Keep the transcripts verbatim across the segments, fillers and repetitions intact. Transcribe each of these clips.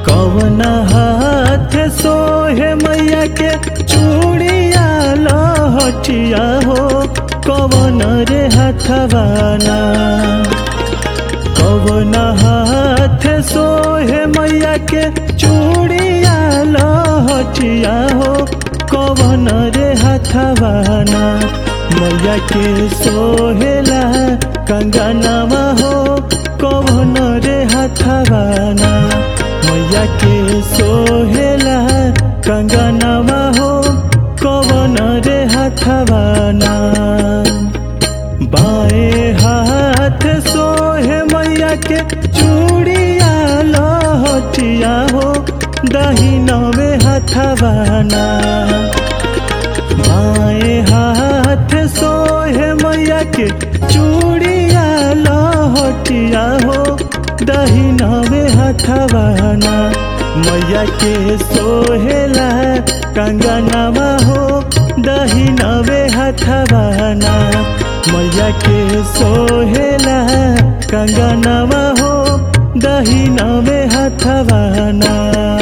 कवन हाथ सोहे मैया के चूड़िया लहठिया हो कवन रे हथवाना। कवन हाथ सोहे मैया के चूड़िया लहठिया हो कवन रे हथवाना। मैया के सोहेला कंगनवा हो कवन रे हथवाना। मैया के सोहेला कंगनवा हो कवन रे हथवाना। बाएं हाथ सोहे मैया के चूड़िया लहठिया हो दहिनवे हथवाना। बाएं हाथ सोहे मैया के चूड़िया लहठिया हो दहिनवे हथवाना। मैया के सोहेला कंगनवा हो दहिनवे हथवाना। मैया के सोहेला कंगनवा हो दहिनवे हथवाना।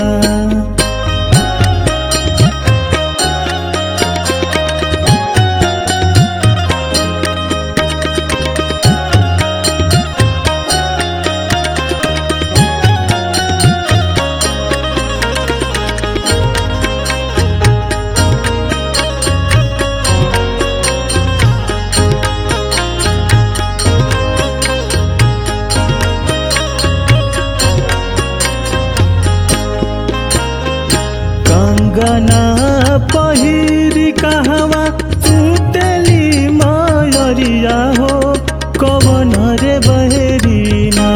कंगना पहिरी कहवा सुतेली मयरिया हो कवन रे बहेरीना।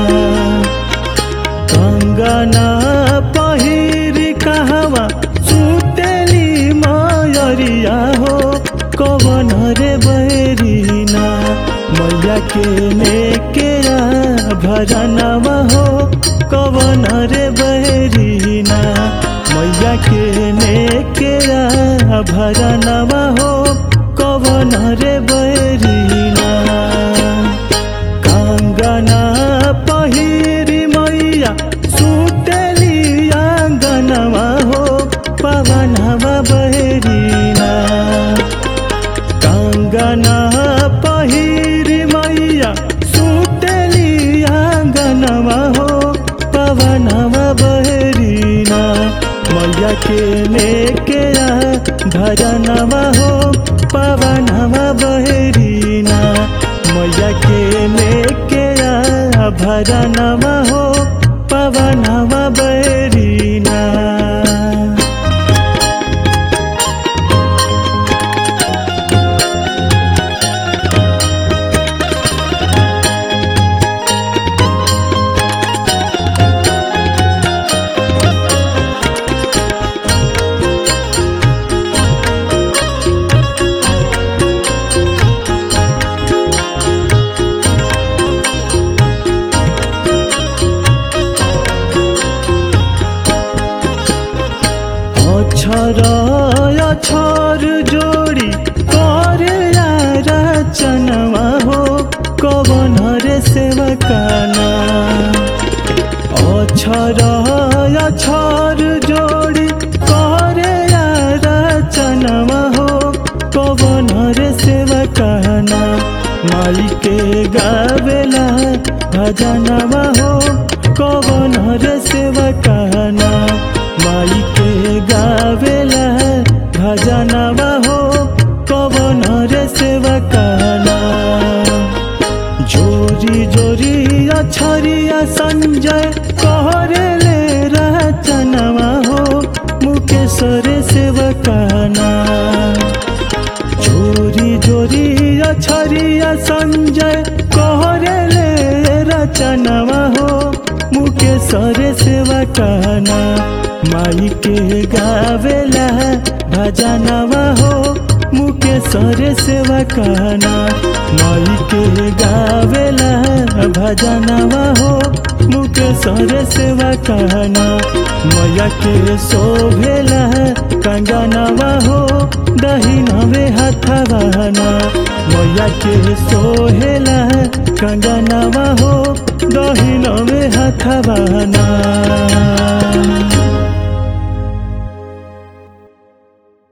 कंगना पहिरी कहवा सुतेली मयरिया हो कवन रे बहेरीना। मैया के नेकेरा भजनवा हो कवन रे बहेरीना। मैया के नेकेरा भजनवा हो कवन रे बहेरीना। कंगना पहिरी मैया सुतेली आंगनवा हो पवनवा बहेरीना। कंगना पहिरी मैया सुतेली आंगनवा हो पवनवा बहेरीना। मैया के नेकेरा भजनवा हो पवनवा बहेरीना। मैया के नेकेरा भजनवा हो पवनवा बहेरीना। अक्षर अक्षर जोड़ी करे रचनवा हो कवन रे सेवकाना। अक्षर अक्षर जोड़ी करे रचनवा हो कवन रे सेवकाना। माई के गावेला भजनवा हो कवन रे सेवकाना। माई के गावेला भजनवा हो कवन रे सेवकाना। जोरी जोरी अक्षरिया संजय कहरेले रचनवा हो मुकेश्वर सेवकाना। जोरी जोरी अक्षरिया संजय कहरेले रचनवा हो मुकेश्वर सेवकाना। माई के गावेला भजनवा हो मुकेश्वर सेवकाना। माई के गावेला भजनवा हो मुकेश्वर सेवकाना। मैया के शोभेला कंगनवा हो दहिनवे हथवाना। मैया के सोहेला कंगनवा हो दहिनवे हथवाना।